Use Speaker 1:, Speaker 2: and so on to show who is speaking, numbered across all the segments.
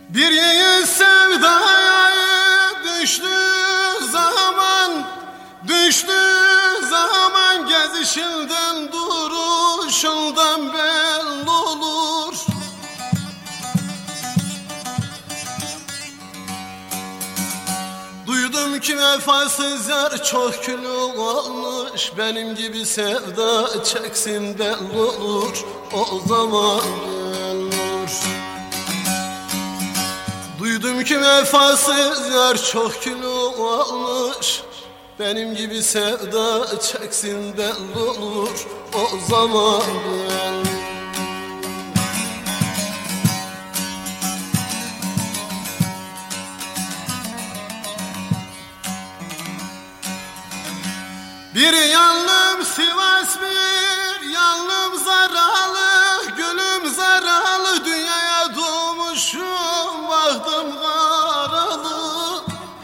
Speaker 1: Bir yiğit sevdaya düştüğü zaman gezişinden duruşundan belli olur. Duydum ki vefasız yar çok kilo almış, benim gibi sevda çeksin belli olur, o zaman belli olur. Duydum ki vefasız yar çok kilo almış, benim gibi sevda çeksin belli olur, o zaman belli olur. Bir yanlım Sivas, bir yanlım zaralı, gülüm zaralı, dünyaya doğmuşum, bahtım karalı.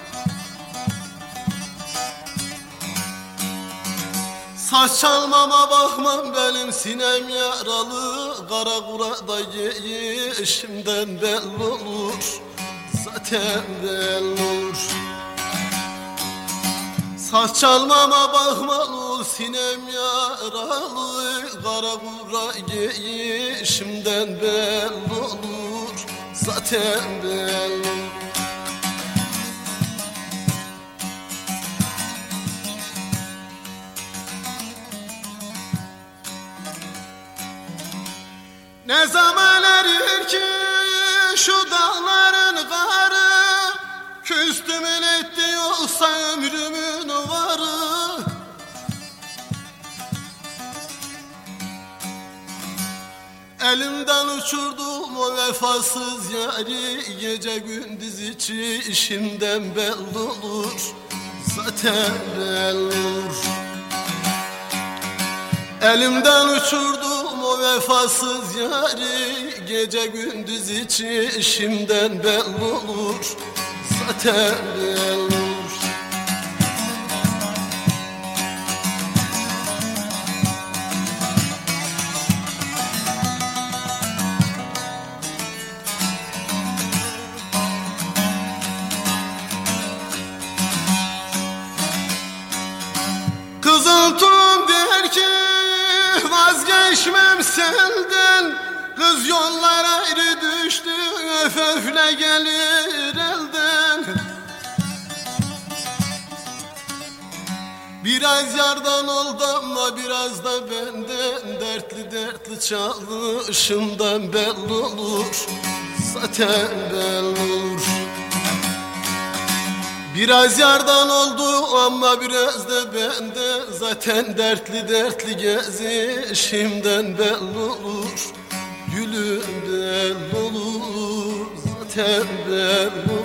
Speaker 1: Saç çalmama bakmam, benim sinem yaralı, kara kurada giyişimden belli olur, zaten belli olur. Saç çalmama bakmalı, sinem yaralı, kara kura giyişimden belli olur, zaten belli olur. Ne zaman erir ki şu dağların karı, küstümün etti yoksa ömrümün varı. Elimden uçurdum o vefasız yari, gece gündüz içi işimden belli olur, zaten belli olur. Elimden uçurdum o vefasız yari, gece gündüz içi işimden belli olur, zaten belli olur. Kızıltun der ki vazgeçmem senden, kız yollar ayrı düştü, öföfle gelir elden. Biraz yardan oldu ama biraz da benden, dertli dertli çalışımdan belli olur, zaten belli olur. Biraz yardan oldu ama biraz da bende, zaten dertli dertli gezişimden belli olur, gülüm belli olur, zaten belli olur.